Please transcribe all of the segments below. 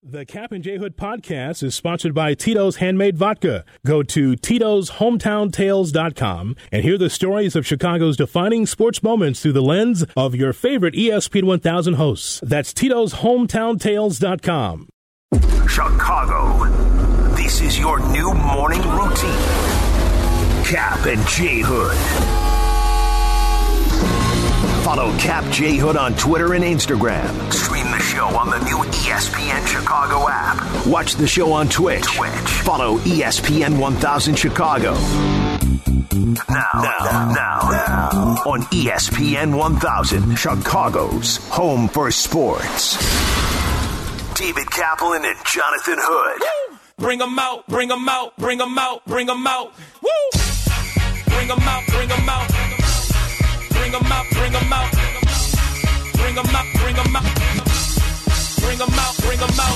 The Cap and J Hood podcast is sponsored by Tito's Handmade Vodka. Go to Tito'sHometownTales.com and hear the stories of Chicago's defining sports moments through the lens of your favorite ESPN 1000 hosts. That's Tito'sHometownTales.com. Chicago, this is your new morning routine. Cap and J Hood. Follow Cap J Hood on Twitter and Instagram. Stream the show on the new ESPN Chicago app. Watch the show on Twitch. Follow ESPN 1000 Chicago. Now, on ESPN 1000, Chicago's home for sports. David Kaplan and Jonathan Hood. Woo! Bring them out, bring them out, bring them out, bring them out. Woo! Bring them out, bring them out. Bring them out, bring them out. Bring them out, bring them out. Bring them out, bring them out.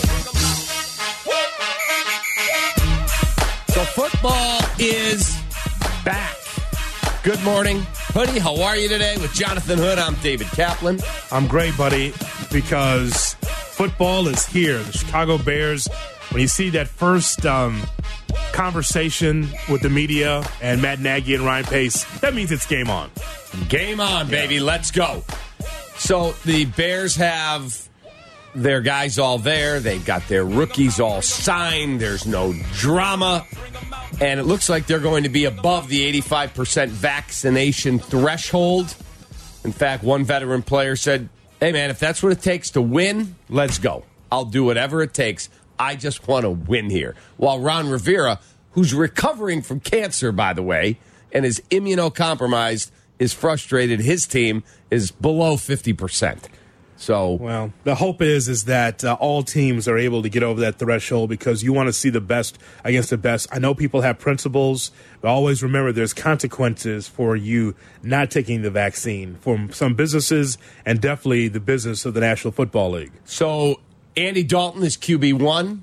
So football is back. Good morning, Hoodie. How are you today? With Jonathan Hood, I'm David Kaplan. I'm great, buddy, because football is here. The Chicago Bears, when you see that first conversation with the media and Matt Nagy and Ryan Pace, that means it's game on. Game on, baby. Yeah. Let's go. So the Bears have their guys all there. They've got their rookies all signed. There's no drama. And it looks like they're going to be above the 85% vaccination threshold. In fact, one veteran player said, hey, man, if that's what it takes to win, let's go. I'll do whatever it takes. I just want to win here. While Ron Rivera, who's recovering from cancer, by the way, and is immunocompromised, is frustrated. His team is below 50%. So, well, the hope is that all teams are able to get over that threshold because you want to see the best against the best. I know people have principles, but always remember there's consequences for you not taking the vaccine from some businesses and definitely the business of the National Football League. So, Andy Dalton is QB1,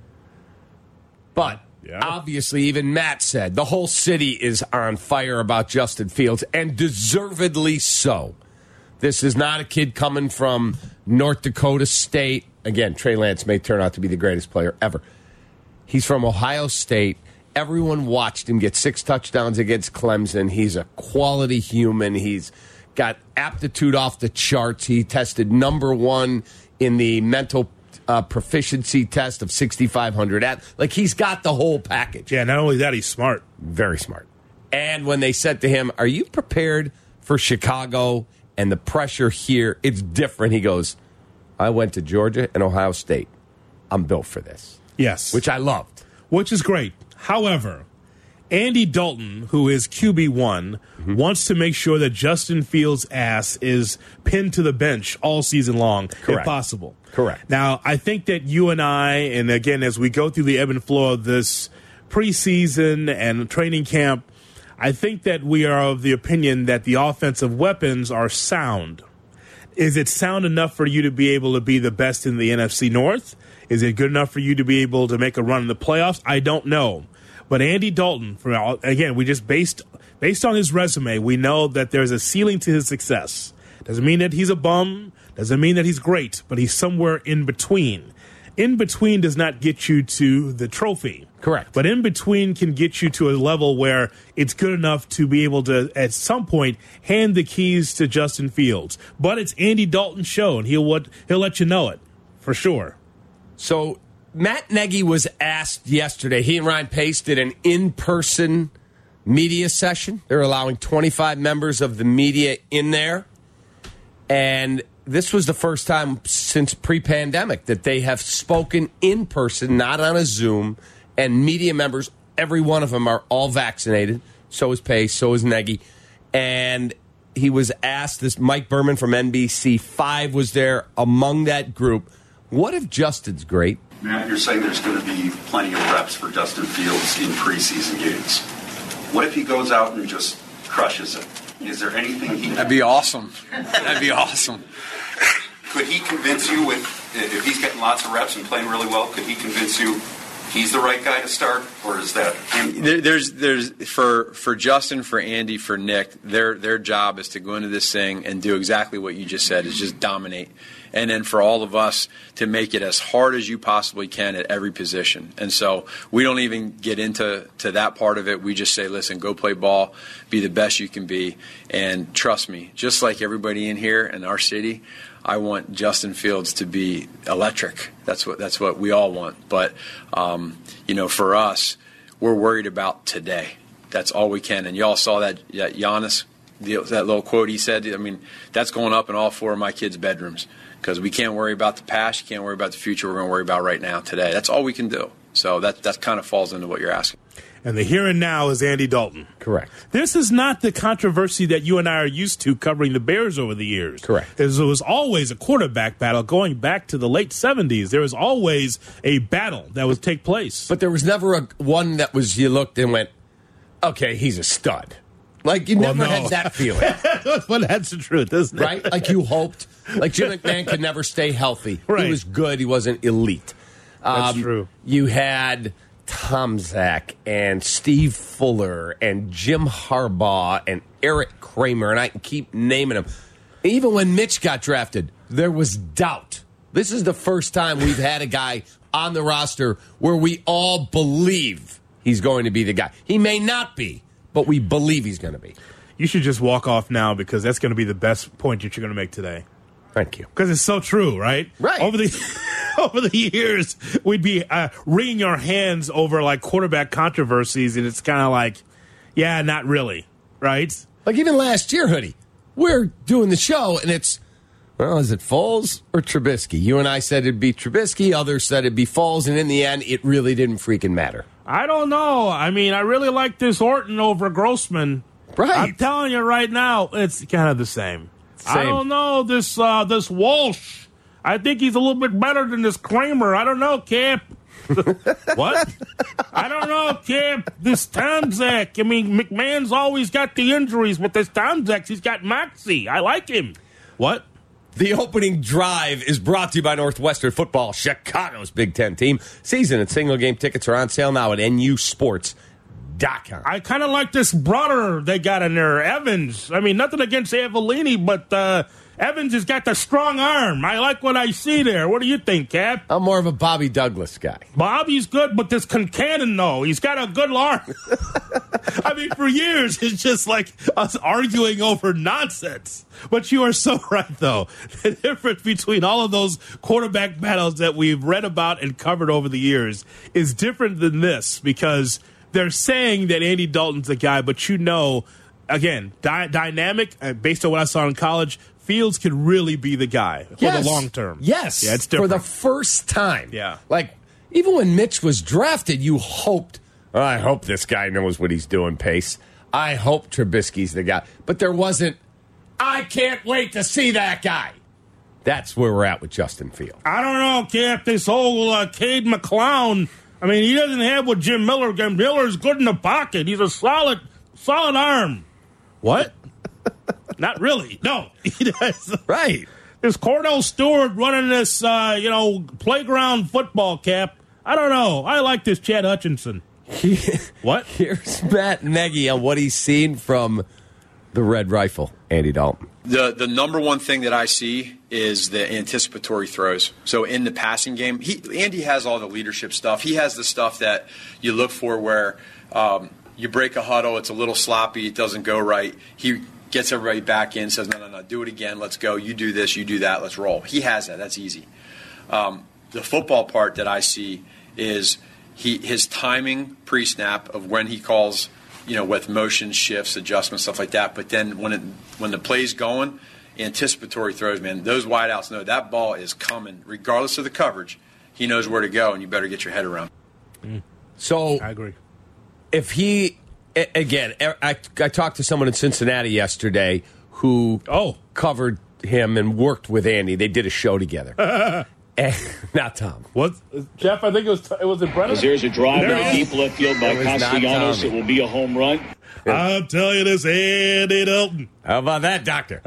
but obviously even Matt said the whole city is on fire about Justin Fields, and deservedly so. This is not a kid coming from North Dakota State. Again, Trey Lance may turn out to be the greatest player ever. He's from Ohio State. Everyone watched him get 6 touchdowns against Clemson. He's a quality human. He's got aptitude off the charts. He tested number 1 in the mental proficiency test of 6,500. Like, he's got the whole package. Yeah, not only that, he's smart. Very smart. And when they said to him, are you prepared for Chicago and the pressure here? It's different. He goes, I went to Georgia and Ohio State. I'm built for this. Yes. Which I loved. Which is great. However, Andy Dalton, who is QB1, wants to make sure that Justin Fields' ass is pinned to the bench all season long, if possible. Correct. Now, I think that you and I, and again, as we go through the ebb and flow of this preseason and training camp, I think that we are of the opinion that the offensive weapons are sound. Is it sound enough for you to be able to be the best in the NFC North? Is it good enough for you to be able to make a run in the playoffs? I don't know. But Andy Dalton, again, we just based on his resume, we know that there's a ceiling to his success. Doesn't mean that he's a bum. Doesn't mean that he's great, but he's somewhere in between. In between does not get you to the trophy. Correct. But in between can get you to a level where it's good enough to be able to, at some point, hand the keys to Justin Fields. But it's Andy Dalton's show, and he'll let you know it, for sure. So Matt Nagy was asked yesterday. He and Ryan Pace did an in-person media session. They're allowing 25 members of the media in there. And this was the first time since pre-pandemic that they have spoken in person, not on a Zoom. And media members, every one of them are all vaccinated. So is Pace, so is Nagy. And he was asked, this Mike Berman from NBC5 was there among that group. What if Justin's great? Matt, you're saying there's going to be plenty of reps for Justin Fields in preseason games. What if he goes out and just crushes it? Is there anything he... That'd be awesome. That'd be awesome. Could he convince you, if he's getting lots of reps and playing really well, could he convince you he's the right guy to start, or is that him? There's for Justin, for Andy, for Nick, their job is to go into this thing and do exactly what you just said, is just dominate. and then for all of us to make it as hard as you possibly can at every position. And so we don't even get into that part of it. We just say, listen, go play ball, be the best you can be, and trust me, just like everybody in here in our city, I want Justin Fields to be electric. That's what we all want. But for us, we're worried about today. That's all we can. And y'all saw that Giannis, that little quote he said. I mean, that's going up in all 4 of my kids' bedrooms because we can't worry about the past. You can't worry about the future. We're going to worry about right now, today. That's all we can do. So that kind of falls into what you're asking. And the here and now is Andy Dalton. Correct. This is not the controversy that you and I are used to covering the Bears over the years. Correct. There was always a quarterback battle going back to the late 70s. There was always a battle that would take place. But there was never one that was you looked and went, okay, he's a stud. Like, you never had that feeling. Well, that's the truth, isn't it? Right? Like you hoped. Like Jim McMahon could never stay healthy. Right. He was good. He wasn't elite. That's true. You had Tom Zach and Steve Fuller and Jim Harbaugh and Eric Kramer, and I can keep naming them. Even when Mitch got drafted, there was doubt. This is the first time we've had a guy on the roster where we all believe he's going to be the guy. He may not be, but we believe he's going to be. You should just walk off now because that's going to be the best point that you're going to make today. Thank you. Because it's so true, right? Right. Over the years, we'd be wringing our hands over like quarterback controversies, and it's kind of like, yeah, not really, right? Like even last year, Hoodie, we're doing the show, and it's, well, is it Foles or Trubisky? You and I said it'd be Trubisky, others said it'd be Foles, and in the end, it really didn't freaking matter. I don't know. I mean, I really like this Orton over Grossman. Right. I'm telling you right now, it's kind of the same. I don't know this Walsh. I think he's a little bit better than this Kramer. I don't know, Cap. What? I don't know, Cap. This Tomzak. I mean, McMahon's always got the injuries, but this Tomzak, he's got moxie. I like him. What? The opening drive is brought to you by Northwestern Football, Chicago's Big Ten team. Season and single game tickets are on sale now at NUSports.com. I kind of like this brother they got in there, Evans. I mean, nothing against Avellini, but Evans has got the strong arm. I like what I see there. What do you think, Cap? I'm more of a Bobby Douglas guy. Bobby's good, but this Concannon, though, he's got a good arm. I mean, for years, it's just like us arguing over nonsense. But you are so right, though. The difference between all of those quarterback battles that we've read about and covered over the years is different than this because they're saying that Andy Dalton's the guy, but again, dynamic, based on what I saw in college, Fields could really be the guy for the long term. Yes. Yeah, it's different. For the first time. Yeah. Like, even when Mitch was drafted, you hoped, I hope this guy knows what he's doing, Pace. I hope Trubisky's the guy. But there wasn't, I can't wait to see that guy. That's where we're at with Justin Fields. I don't know, Cap, this whole Cade McClown. I mean, he doesn't have what Jim Miller. Jim Miller's good in the pocket. He's a solid arm. What? Not really. No. He does. Right. This Cordell Stewart running this, playground football, Cap. I don't know. I like this Chad Hutchinson. What? Here's Matt Nagy on what he's seen from the Red Rifle, Andy Dalton. The number one thing that I see is the anticipatory throws. So in the passing game, Andy has all the leadership stuff. He has the stuff that you look for where you break a huddle, it's a little sloppy, it doesn't go right. He gets everybody back in, says, no, do it again, let's go. You do this, you do that, let's roll. He has that. That's easy. The football part that I see is his timing pre-snap of when he calls, with motion shifts, adjustments, stuff like that. But then when the play's going, anticipatory throws, man, those wideouts know that ball is coming. Regardless of the coverage, he knows where to go, and you better get your head around. So I agree. If he, again, I talked to someone in Cincinnati yesterday who covered him and worked with Andy. They did a show together. Not Tom. What, Jeff? I think it was in Brennan. There's a drive in deep left field by Castellanos. It will be a home run. I'm telling you this, Andy Dalton. How about that, Doctor?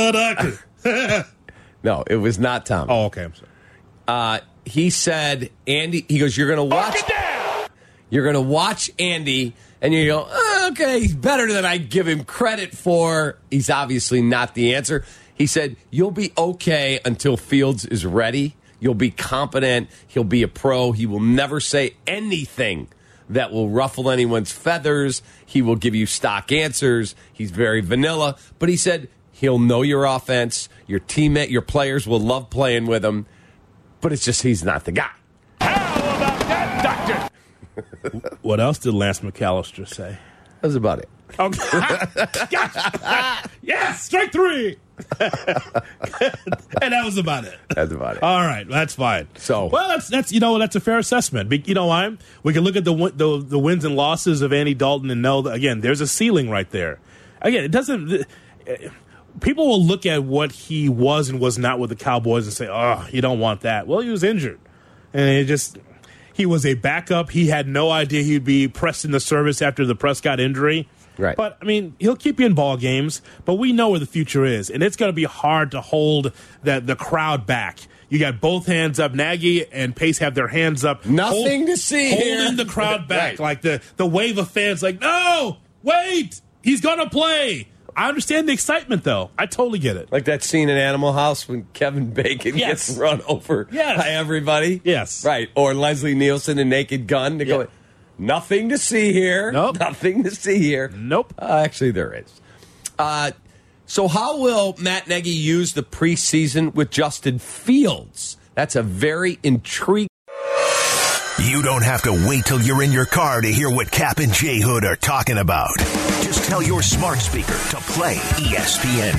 Doctor. No, it was not Tom. Oh, okay. I'm sorry. He said, Andy, he goes, you're going to watch. You're going to watch Andy, and you go, okay, he's better than I give him credit for. He's obviously not the answer. He said, you'll be okay until Fields is ready. You'll be competent. He'll be a pro. He will never say anything that will ruffle anyone's feathers. He will give you stock answers. He's very vanilla. But he said he'll know your offense. Your teammate, your players will love playing with him. But it's just he's not the guy. How about that, doctor? What else did Lance McAllister say? That's about it. Okay. Gotcha. Yes, strike three. And that was about it. That's about it. All right, that's fine. So, well, that's that's a fair assessment. You know why? We can look at the wins and losses of Andy Dalton and know that again, there's a ceiling right there. Again, it doesn't. People will look at what he was and was not with the Cowboys and say, "Oh, you don't want that." Well, he was injured, and he was a backup. He had no idea he'd be pressed in the service after the Prescott injury. Right. But, I mean, he'll keep you in ball games, but we know where the future is, and it's going to be hard to hold the crowd back. You got both hands up. Nagy and Pace have their hands up. Nothing to see here. Holding the crowd back. Right. Like the wave of fans like, no, wait, he's going to play. I understand the excitement, though. I totally get it. Like that scene in Animal House when Kevin Bacon Yes. gets run over by everybody. Yes. Right. Or Leslie Nielsen in Naked Gun. They're going, nothing to see here. Nope. Nothing to see here. Nope. Actually, there is. So how will Matt Nagy use the preseason with Justin Fields? That's a very intriguing. You don't have to wait till you're in your car to hear what Cap and J Hood are talking about. Just tell your smart speaker to play ESPN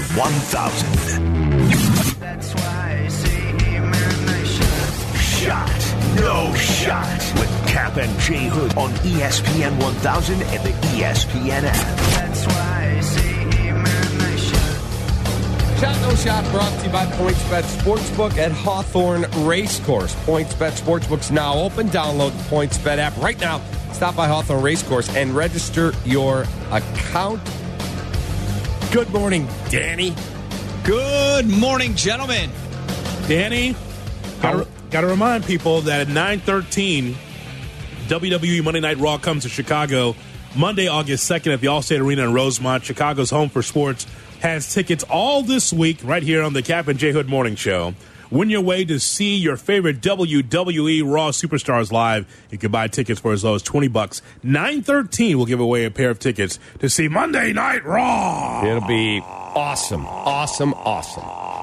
1000. That's why I say, hey man, Shot. No shot. With Cap and J Hood on ESPN 1000 and the ESPN app. That's why I say, hey man, Shot No Shot brought to you by PointsBet Sportsbook at Hawthorne Racecourse. PointsBet Sportsbook's now open. Download the PointsBet app right now. Stop by Hawthorne Racecourse and register your account. Good morning, Danny. Good morning, gentlemen. Danny, got to remind people that at 9:13, WWE Monday Night Raw comes to Chicago Monday, August 2nd at the Allstate Arena in Rosemont. Chicago's home for sports has tickets all this week right here on the Cap and J Hood Morning Show. Win your way to see your favorite WWE Raw superstars live. You can buy tickets for as low as $20. 9:13 will give away a pair of tickets to see Monday Night Raw. It'll be awesome, awesome, awesome.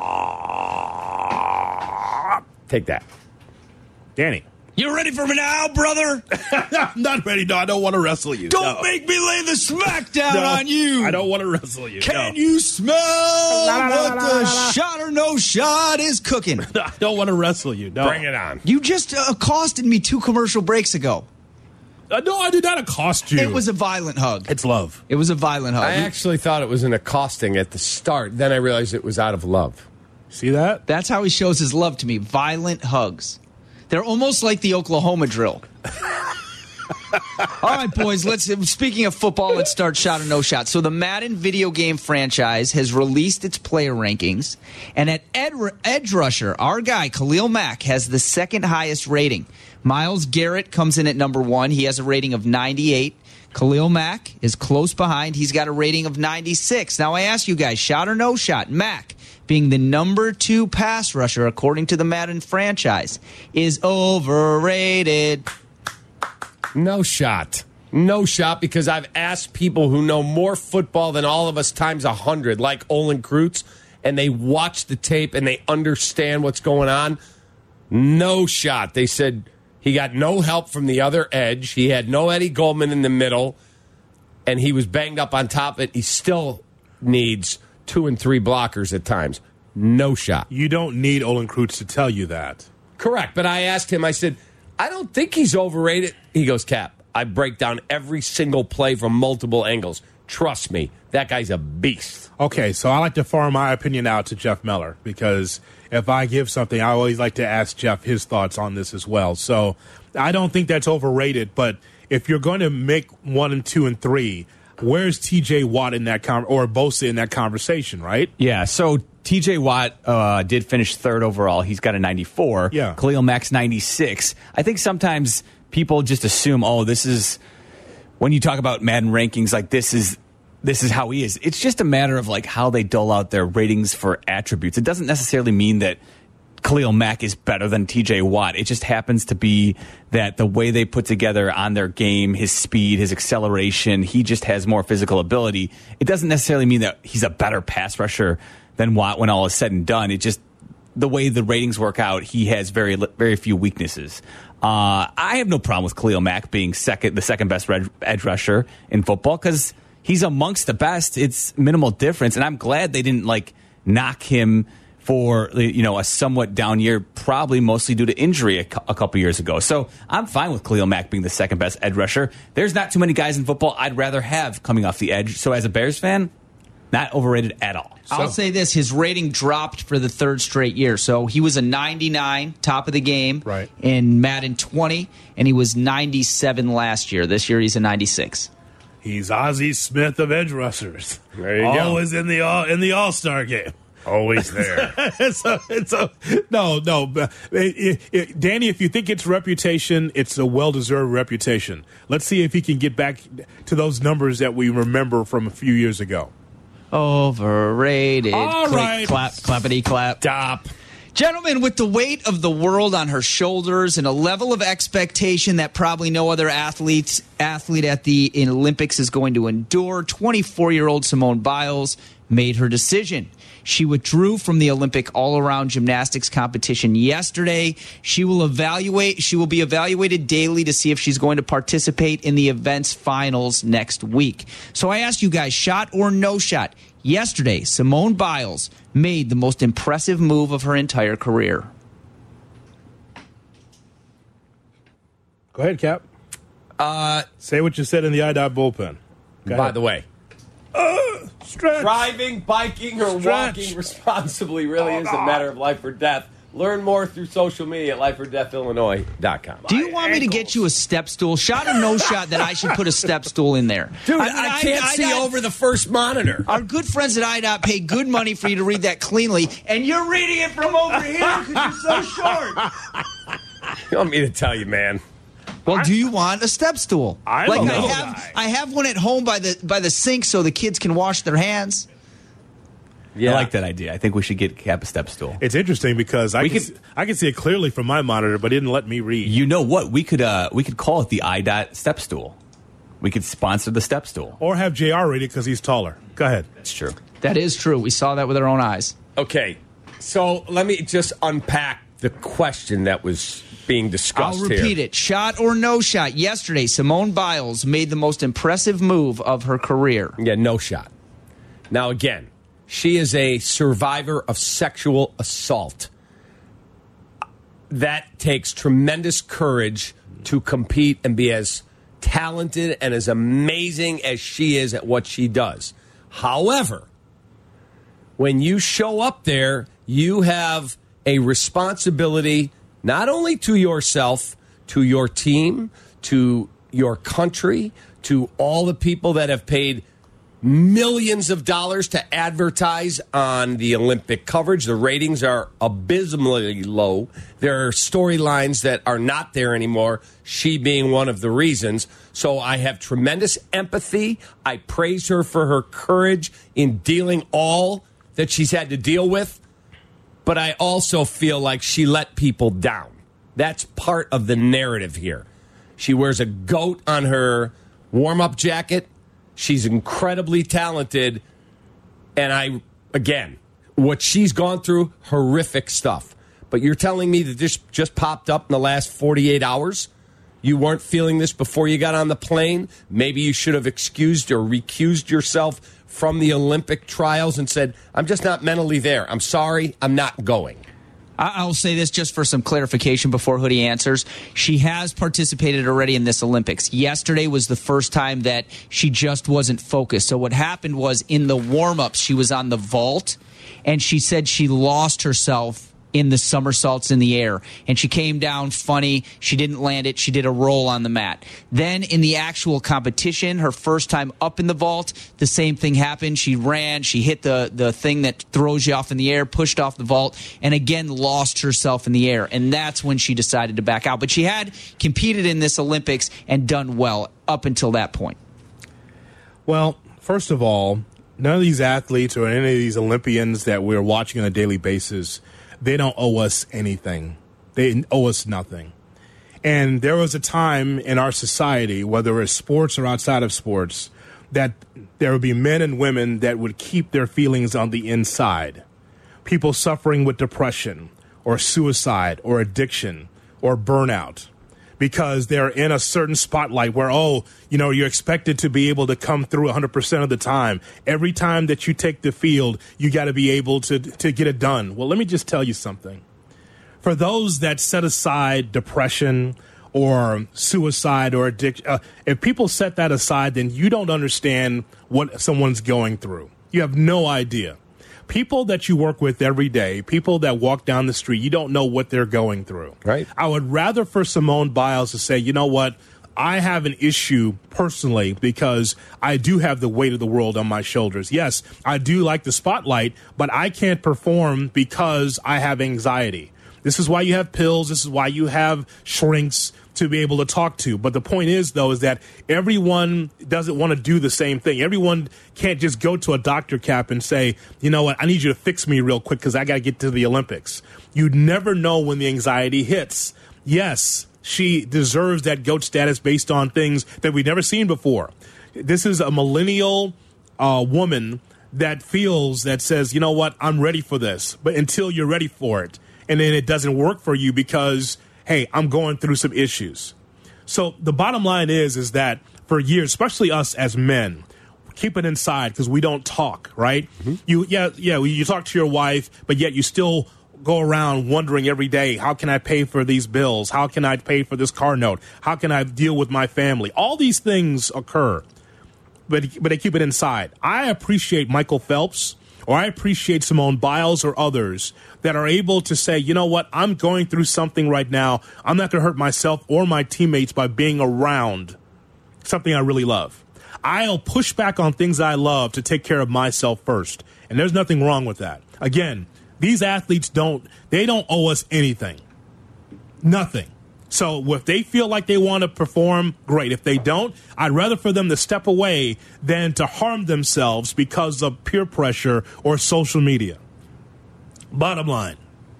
Take that. Danny. You ready for me now, brother? I'm not ready. No, I don't want to wrestle you. Don't make me lay the smackdown on you. I don't want to wrestle you. Can you smell what the shot or no shot is cooking? I don't want to wrestle you. No. Bring it on. You just accosted me 2 commercial breaks ago. No, I did not accost you. It was a violent hug. It's love. It was a violent hug. I actually thought it was an accosting at the start. Then I realized it was out of love. See that? That's how he shows his love to me. Violent hugs. They're almost like the Oklahoma drill. All right, boys, speaking of football, let's start Shot or No Shot. So the Madden video game franchise has released its player rankings, and at edge rusher, our guy, Khalil Mack, has the second highest rating. Myles Garrett comes in at number 1. He has a rating of 98. Khalil Mack is close behind. He's got a rating of 96. Now I ask you guys, shot or no shot, Mack, being the number 2 pass rusher according to the Madden franchise, is overrated. No shot. No shot, because I've asked people who know more football than all of us times 100, like Olin Kreutz, and they watch the tape and they understand what's going on. No shot. They said he got no help from the other edge. He had no Eddie Goldman in the middle, and he was banged up on top of it. He still needs 2 and 3 blockers at times. No shot. You don't need Olin Kreutz to tell you that. Correct. But I asked him, I said, I don't think he's overrated. He goes, Cap, I break down every single play from multiple angles. Trust me, that guy's a beast. Okay, so I like to farm my opinion out to Jeff Meller, because if I give something, I always like to ask Jeff his thoughts on this as well. So I don't think that's overrated, but if you're going to make 1 and 2 and 3, where's TJ Watt in that or Bosa in that conversation, right? Yeah, so TJ Watt did finish 3rd overall. He's got a 94. Yeah. Khalil Mack's 96. I think sometimes people just assume, this is, when you talk about Madden rankings, like this is this is how he is. It's just a matter of like how they dole out their ratings for attributes. It doesn't necessarily mean that Khalil Mack is better than TJ Watt. It just happens to be that the way they put together on their game, his speed, his acceleration, he just has more physical ability. It doesn't necessarily mean that he's a better pass rusher than Watt when all is said and done. It just, the way the ratings work out, he has very, very few weaknesses. I have no problem with Khalil Mack being the second best edge rusher in football because he's amongst the best. It's minimal difference, and I'm glad they didn't like knock him for a somewhat down year, probably mostly due to injury a couple years ago. So I'm fine with Khalil Mack being the second best edge rusher. There's not too many guys in football I'd rather have coming off the edge. So as a Bears fan, not overrated at all. I'll say this, his rating dropped for the third straight year. So he was a 99, top of the game in Madden 20, and he was 97 last year. This year he's a 96. He's Ozzie Smith of edge rushers. There you Always in the All-Star game. Always there. No. Danny, if you think it's reputation, it's a well-deserved reputation. Let's see if he can get back to those numbers that we remember from a few years ago. Overrated. All Click, right. Clap, clappity, clap. Stop. Gentlemen, with the weight of the world on her shoulders and a level of expectation that probably no other athlete at the Olympics is going to endure, 24-year-old Simone Biles made her decision. She withdrew from the Olympic all-around gymnastics competition yesterday. She will be evaluated daily to see if she's going to participate in the event's finals next week. So I asked you guys, shot or no shot? Yesterday, Simone Biles made the most impressive move of her entire career. Go ahead, Cap. Say what you said in the IDOT bullpen. By the way, stretch. driving, biking, or Stretch. walking responsibly really is a matter of life or death. Learn more through social media at lifeordeathillinois.com. Do you want me to get you a step stool? Shot or no shot that I should put a step stool in there? Dude, I can't see over the first monitor. Our good friends at IDOT pay good money for you to read that cleanly, and you're reading it from over here because you're so short. You want me to tell you, man? Well, do you want a step stool? I don't know. I have one at home by the sink so the kids can wash their hands. I like that idea. I think we should get Cap a step stool. It's interesting because I can see it clearly from my monitor, but it didn't let me read. You know what? We could call it the IDOT step stool. We could sponsor the step stool. Or have JR read it because he's taller. Go ahead. That's true. That is true. We saw that with our own eyes. Okay, so let me just unpack the question that was being discussed I'll repeat here. it. Shot or no shot? Yesterday, Simone Biles made the most impressive move of her career. Yeah, no shot. Now, again, she is a survivor of sexual assault. That takes tremendous courage to compete and be as talented and as amazing as she is at what she does. However, when you show up there, you have a responsibility not only to yourself, to your team, to your country, to all the people that have paid millions of dollars to advertise on the Olympic coverage. The ratings are abysmally low. There are storylines that are not there anymore, she being one of the reasons. So I have tremendous empathy. I praise her for her courage in dealing all that she's had to deal with. But I also feel like she let people down. That's part of the narrative here. She wears a goat on her warm-up jacket. She's incredibly talented. And again, what she's gone through, horrific stuff. But you're telling me that this just popped up in the last 48 hours? You weren't feeling this before you got on the plane? Maybe you should have excused or recused yourself from the Olympic trials and said, I'm just not mentally there. I'm sorry, I'm not going. I'll say this just for some clarification before Hoodie answers. She has participated already in this Olympics. Yesterday was the first time that she just wasn't focused. So what happened was in the warm-ups, she was on the vault, and she said she lost herself in the somersaults in the air. And she came down funny. She didn't land it. She did a roll on the mat. Then in the actual competition, her first time up in the vault, the same thing happened. She ran. She hit the thing that throws you off in the air, pushed off the vault, and again lost herself in the air. And that's when she decided to back out. But she had competed in this Olympics and done well up until that point. Well, first of all, none of these athletes or any of these Olympians that we're watching on a daily basis, they don't owe us anything. They owe us nothing. And there was a time in our society, whether it's sports or outside of sports, that there would be men and women that would keep their feelings on the inside. People suffering with depression or suicide or addiction or burnout because they're in a certain spotlight where, you're expected to be able to come through 100% of the time. Every time that you take the field, you got to be able to get it done. Well, let me just tell you something. For those that set aside depression or suicide or addiction, if people set that aside, then you don't understand what someone's going through. You have no idea. People that you work with every day, people that walk down the street, you don't know what they're going through. Right. I would rather for Simone Biles to say, you know what, I have an issue personally because I do have the weight of the world on my shoulders. Yes, I do like the spotlight, but I can't perform because I have anxiety. This is why you have pills. This is why you have shrinks to be able to talk to. But the point is, though, is that everyone doesn't want to do the same thing. Everyone can't just go to a doctor cap and say, you know what, I need you to fix me real quick because I got to get to the Olympics. You never know when the anxiety hits. Yes, she deserves that GOAT status based on things that we've never seen before. This is a millennial woman that says, you know what, I'm ready for this. But until you're ready for it, and then it doesn't work for you because, hey, I'm going through some issues. So the bottom line is that for years, especially us as men, keep it inside because we don't talk, right? Mm-hmm. You talk to your wife, but yet you still go around wondering every day, how can I pay for these bills? How can I pay for this car note? How can I deal with my family? All these things occur, but they keep it inside. I appreciate Michael Phelps, or I appreciate Simone Biles or others that are able to say, you know what, I'm going through something right now. I'm not going to hurt myself or my teammates by being around something I really love. I'll push back on things I love to take care of myself first. And there's nothing wrong with that. Again, these athletes don't owe us anything. Nothing. So if they feel like they want to perform, great. If they don't, I'd rather for them to step away than to harm themselves because of peer pressure or social media. Bottom line.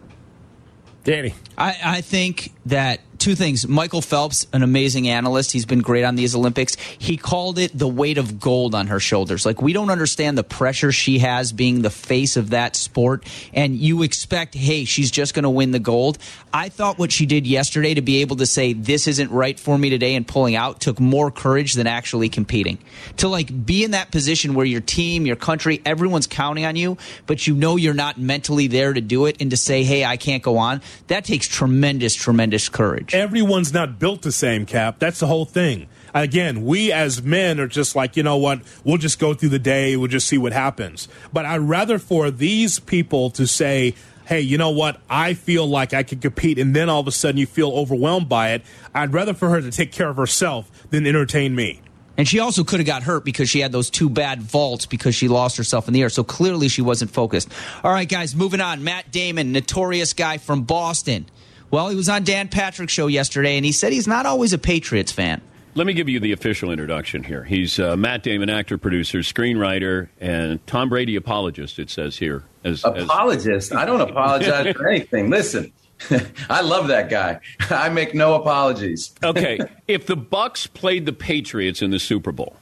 Danny. I think that two things. Michael Phelps, an amazing analyst. He's been great on these Olympics. He called it the weight of gold on her shoulders. Like, we don't understand the pressure she has being the face of that sport. And you expect, hey, she's just going to win the gold. I thought what she did yesterday to be able to say, this isn't right for me today and pulling out took more courage than actually competing. To, like, be in that position where your team, your country, everyone's counting on you, but you know you're not mentally there to do it, and to say, hey, I can't go on, that takes tremendous courage. Everyone's not built the same, Cap. That's the whole thing. Again, we as men are just like, you know what, we'll just go through the day, we'll just see what happens. But I'd rather for these people to say, hey, you know what, I feel like I could compete, and then all of a sudden you feel overwhelmed by it. I'd rather for her to take care of herself than entertain me. And she also could have got hurt because she had those two bad vaults because she lost herself in the air. So clearly she wasn't focused. All right, guys, moving on. Matt Damon, notorious guy from Boston. Well, he was on Dan Patrick's show yesterday, and he said he's not always a Patriots fan. Let me give you the official introduction here. He's Matt Damon, actor, producer, screenwriter, and Tom Brady apologist, it says here. Apologist? I don't apologize for anything. Listen, I love that guy. I make no apologies. Okay, if the Bucs played the Patriots in the Super Bowl,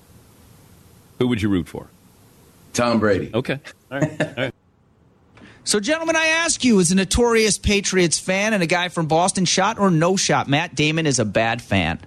who would you root for? Tom Brady. Okay, all right. So, gentlemen, I ask you, as a notorious Patriots fan and a guy from Boston, shot or no shot, Matt Damon is a bad fan.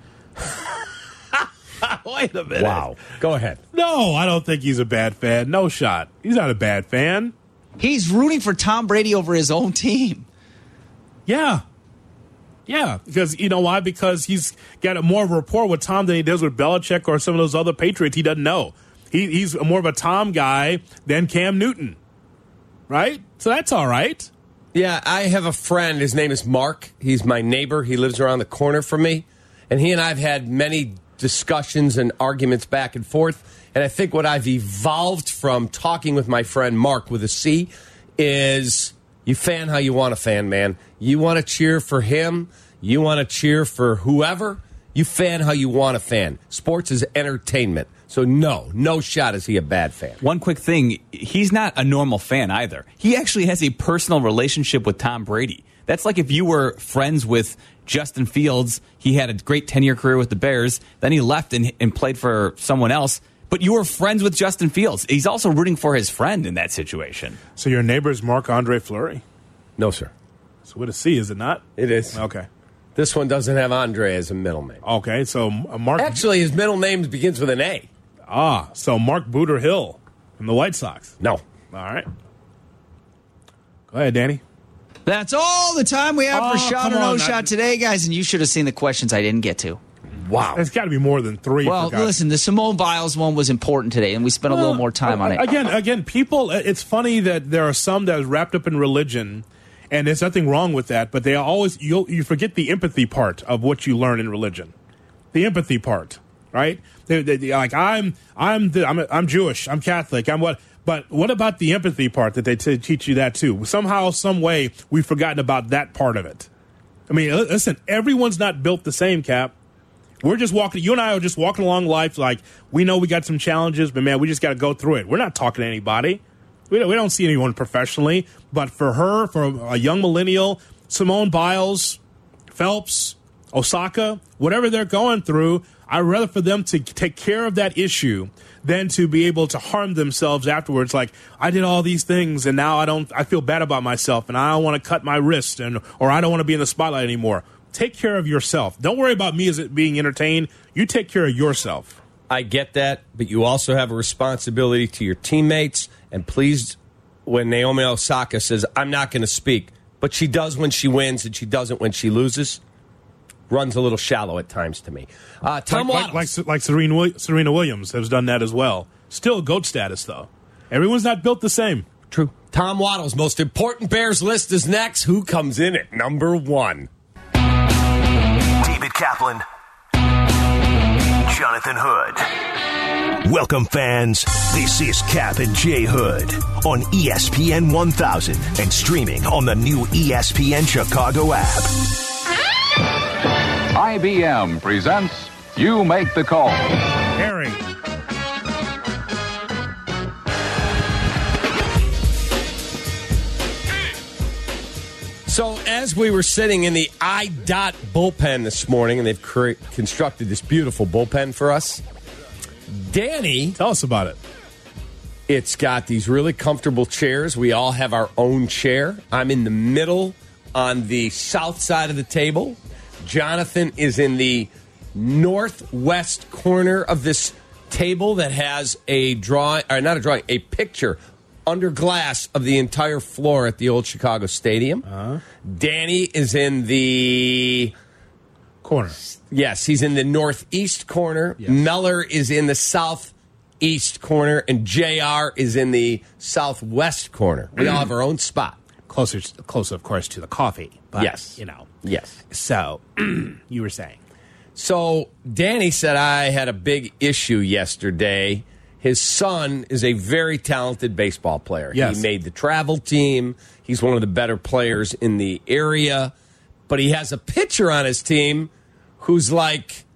Wait a minute. Wow. Go ahead. No, I don't think he's a bad fan. No shot. He's not a bad fan. He's rooting for Tom Brady over his own team. Yeah. Yeah, because you know why? Because he's got more of a rapport with Tom than he does with Belichick or some of those other Patriots he doesn't know. He's more of a Tom guy than Cam Newton. Right? So that's all right. Yeah, I have a friend. His name is Mark. He's my neighbor. He lives around the corner from me. And he and I have had many discussions and arguments back and forth. And I think what I've evolved from talking with my friend Mark with a C is you fan how you want to fan, man. You want to cheer for him. You want to cheer for whoever. You fan how you want to fan. Sports is entertainment. So no shot is he a bad fan. One quick thing, he's not a normal fan either. He actually has a personal relationship with Tom Brady. That's like if you were friends with Justin Fields. He had a great 10-year career with the Bears. Then he left and played for someone else. But you were friends with Justin Fields. He's also rooting for his friend in that situation. So your neighbor's Marc-Andre Fleury? No, sir. So with a C, is it not? It is. Okay. This one doesn't have Andre as a middle name. Okay, so Mark... Actually, his middle name begins with an A. So Mark Booter Hill from the White Sox. No. All right. Go ahead, Danny. That's all the time we have for Shot or come No on, Shot today, guys. And you should have seen the questions I didn't get to. Wow. It's got to be more than 3. Well, listen, the Simone Biles one was important today, and we spent a little more time on it. Again, people, it's funny that there are some that are wrapped up in religion, and there's nothing wrong with that, but they always, you forget the empathy part of what you learn in religion. The empathy part, right? They like, I'm Jewish, I'm Catholic, I'm what? But what about the empathy part that they teach you that too? Somehow, some way, we've forgotten about that part of it. I mean, listen, everyone's not built the same, Cap. We're just walking, you and I are just walking along life like we know we got some challenges, but man, we just got to go through it. We're not talking to anybody. We don't see anyone professionally. But for her, for a young millennial, Simone Biles, Phelps, Osaka, whatever they're going through, I'd rather for them to take care of that issue than to be able to harm themselves afterwards. Like, I did all these things and now I feel bad about myself and I don't want to cut my wrist or I don't want to be in the spotlight anymore. Take care of yourself. Don't worry about me as it being entertained. You take care of yourself. I get that, but you also have a responsibility to your teammates. And please, when Naomi Osaka says, I'm not going to speak, but she does when she wins and she doesn't when she loses, runs a little shallow at times to me. Tom Waddles. Like Serena Williams has done that as well. Still GOAT status, though. Everyone's not built the same. True. Tom Waddles' most important Bears list is next. Who comes in at number 1? David Kaplan, Jonathan Hood. Welcome, fans. This is Cap and J Hood on ESPN 1000 and streaming on the new ESPN Chicago app. IBM presents You Make the Call. Harry. So as we were sitting in the IDOT bullpen this morning, and they've constructed this beautiful bullpen for us, Danny... Tell us about it. It's got these really comfortable chairs. We all have our own chair. I'm in the middle on the south side of the table. Jonathan is in the northwest corner of this table that has a picture under glass of the entire floor at the old Chicago Stadium. Danny is in the corner. Yes, he's in the northeast corner. Yes. Meller is in the southeast corner, and JR is in the southwest corner. We all have our own spot. Closer, of course, to the coffee. But, yes. Yes. So, you were saying. So, Danny said I had a big issue yesterday. His son is a very talented baseball player. Yes. He made the travel team. He's one of the better players in the area. But he has a pitcher on his team who's like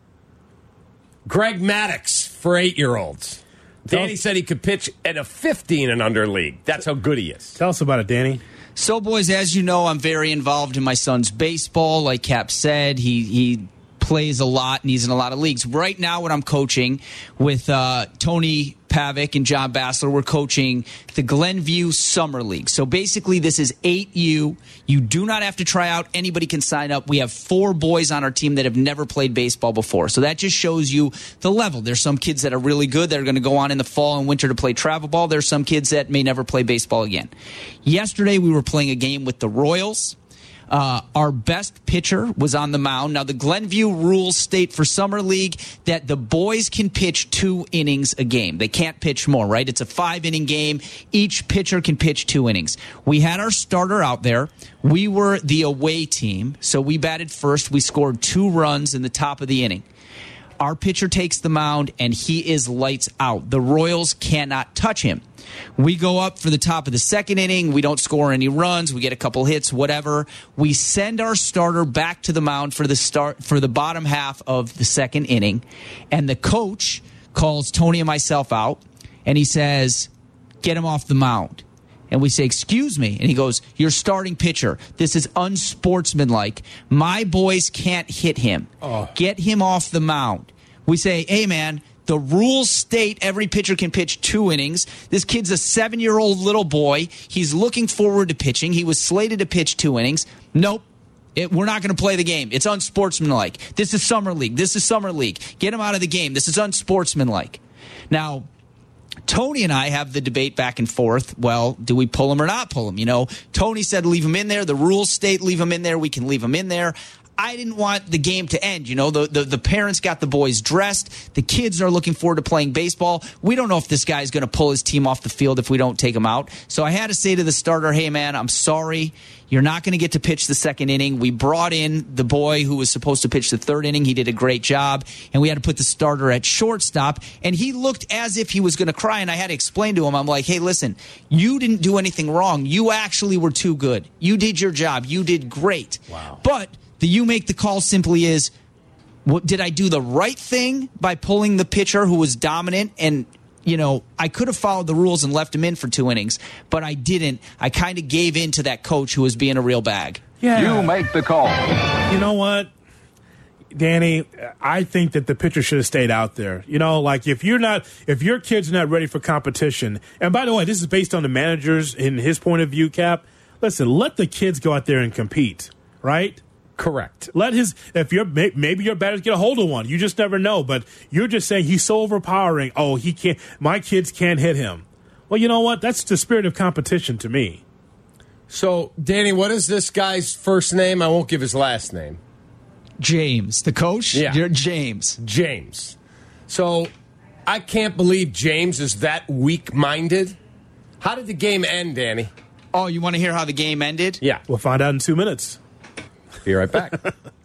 Greg Maddux for 8-year-olds. Danny said he could pitch at a 15 and under league. That's how good he is. Tell us about it, Danny. So, boys, as you know, I'm very involved in my son's baseball. Like Cap said, he plays a lot, and he's in a lot of leagues. Right now, when I'm coaching with Tony Pavic and John Bassler, we're coaching the Glenview Summer League. So basically, this is 8U. You do not have to try out. Anybody can sign up. We have 4 boys on our team that have never played baseball before. So that just shows you the level. There's some kids that are really good that are going to go on in the fall and winter to play travel ball. There's some kids that may never play baseball again. Yesterday, we were playing a game with the Royals. Our best pitcher was on the mound. Now, the Glenview rules state for Summer League that the boys can pitch 2 innings a game. They can't pitch more, right? It's a 5-inning game. Each pitcher can pitch 2 innings. We had our starter out there. We were the away team, so we batted first. We scored 2 runs in the top of the inning. Our pitcher takes the mound, and he is lights out. The Royals cannot touch him. We go up for the top of the second inning. We don't score any runs. We get a couple hits, whatever. We send our starter back to the mound for the bottom half of the second inning, and the coach calls Tony and myself out, and he says, "Get him off the mound." And we say, "Excuse me." And he goes, "You're starting pitcher. This is unsportsmanlike. My boys can't hit him. Get him off the mound." We say, "Hey, man, the rules state every pitcher can pitch 2 innings. This kid's a 7-year-old little boy. He's looking forward to pitching. He was slated to pitch 2 innings. Nope. We're not going to play the game. It's unsportsmanlike. This is summer league. This is summer league. Get him out of the game. This is unsportsmanlike." Now, Tony and I have the debate back and forth. Well, do we pull him or not pull him? You know, Tony said leave him in there. The rules state leave him in there. We can leave him in there. I didn't want the game to end. You know, the parents got the boys dressed. The kids are looking forward to playing baseball. We don't know if this guy's going to pull his team off the field if we don't take him out. So I had to say to the starter, "Hey, man, I'm sorry. You're not going to get to pitch the second inning." We brought in the boy who was supposed to pitch the third inning. He did a great job. And we had to put the starter at shortstop. And he looked as if he was going to cry. And I had to explain to him, I'm like, "Hey, listen, you didn't do anything wrong. You actually were too good. You did your job. You did great." Wow. But the you make the call simply is, did I do the right thing by pulling the pitcher who was dominant? And, you know, I could have followed the rules and left him in for 2 innings, but I didn't. I kind of gave in to that coach who was being a real bag. Yeah. You make the call. You know what, Danny? I think that the pitcher should have stayed out there. You know, like if your kid's not ready for competition, and by the way, this is based on the managers in his point of view, Cap. Listen, let the kids go out there and compete, right? Correct. Maybe your batters get a hold of one. You just never know. But you're just saying he's so overpowering. Oh, he can't. My kids can't hit him. Well, you know what? That's the spirit of competition to me. So, Danny, what is this guy's first name? I won't give his last name. James, the coach. Yeah, you're James. James. So, I can't believe James is that weak-minded. How did the game end, Danny? Oh, you want to hear how the game ended? Yeah. We'll find out in 2 minutes. Be right back.